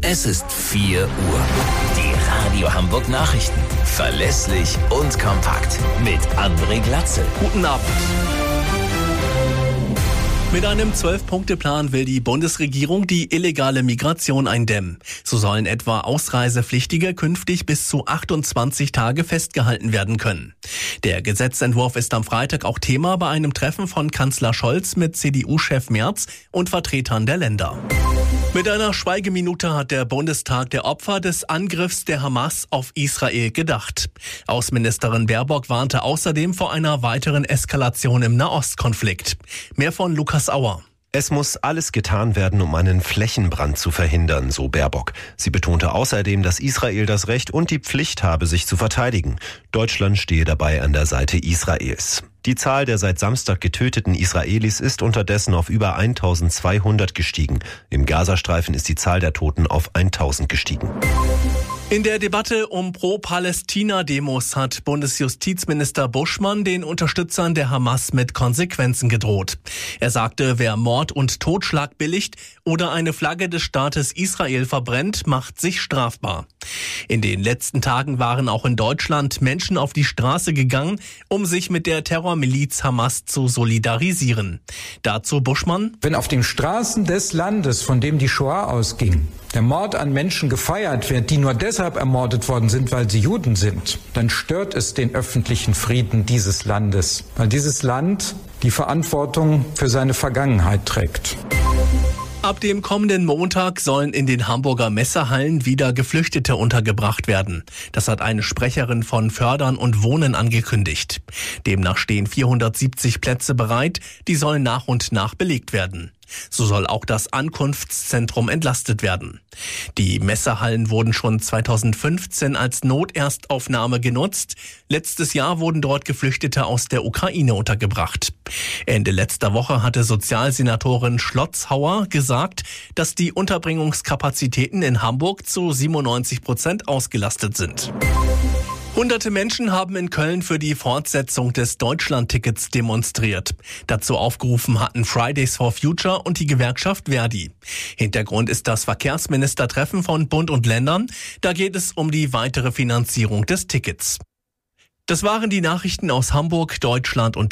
Es ist 4 Uhr. Die Radio Hamburg Nachrichten. Verlässlich und kompakt. Mit André Glatzel. Guten Abend. Mit einem 12-Punkte-Plan will die Bundesregierung die illegale Migration eindämmen. So sollen etwa Ausreisepflichtige künftig bis zu 28 Tage festgehalten werden können. Der Gesetzentwurf ist am Freitag auch Thema bei einem Treffen von Kanzler Scholz mit CDU-Chef Merz und Vertretern der Länder. Mit einer Schweigeminute hat der Bundestag der Opfer des Angriffs der Hamas auf Israel gedacht. Außenministerin Baerbock warnte außerdem vor einer weiteren Eskalation im Nahostkonflikt. Mehr von Lukas Auer. Es muss alles getan werden, um einen Flächenbrand zu verhindern, so Baerbock. Sie betonte außerdem, dass Israel das Recht und die Pflicht habe, sich zu verteidigen. Deutschland stehe dabei an der Seite Israels. Die Zahl der seit Samstag getöteten Israelis ist unterdessen auf über 1200 gestiegen. Im Gazastreifen ist die Zahl der Toten auf 1000 gestiegen. In der Debatte um Pro-Palästina-Demos hat Bundesjustizminister Buschmann den Unterstützern der Hamas mit Konsequenzen gedroht. Er sagte, wer Mord und Totschlag billigt oder eine Flagge des Staates Israel verbrennt, macht sich strafbar. In den letzten Tagen waren auch in Deutschland Menschen auf die Straße gegangen, um sich mit der Terrormiliz Hamas zu solidarisieren. Dazu Buschmann: Wenn auf den Straßen des Landes, von dem die Shoah ausging, der Mord an Menschen gefeiert wird, die nur deshalb ermordet worden sind, weil sie Juden sind, dann stört es den öffentlichen Frieden dieses Landes, weil dieses Land die Verantwortung für seine Vergangenheit trägt. Ab dem kommenden Montag sollen in den Hamburger Messehallen wieder Geflüchtete untergebracht werden. Das hat eine Sprecherin von Fördern und Wohnen angekündigt. Demnach stehen 470 Plätze bereit, die sollen nach und nach belegt werden. So soll auch das Ankunftszentrum entlastet werden. Die Messehallen wurden schon 2015 als Noterstaufnahme genutzt. Letztes Jahr wurden dort Geflüchtete aus der Ukraine untergebracht. Ende letzter Woche hatte Sozialsenatorin Schlotzhauer gesagt, dass die Unterbringungskapazitäten in Hamburg zu 97% ausgelastet sind. Hunderte Menschen haben in Köln für die Fortsetzung des Deutschlandtickets demonstriert. Dazu aufgerufen hatten Fridays for Future und die Gewerkschaft Verdi. Hintergrund ist das Verkehrsministertreffen von Bund und Ländern. Da geht es um die weitere Finanzierung des Tickets. Das waren die Nachrichten aus Hamburg, Deutschland und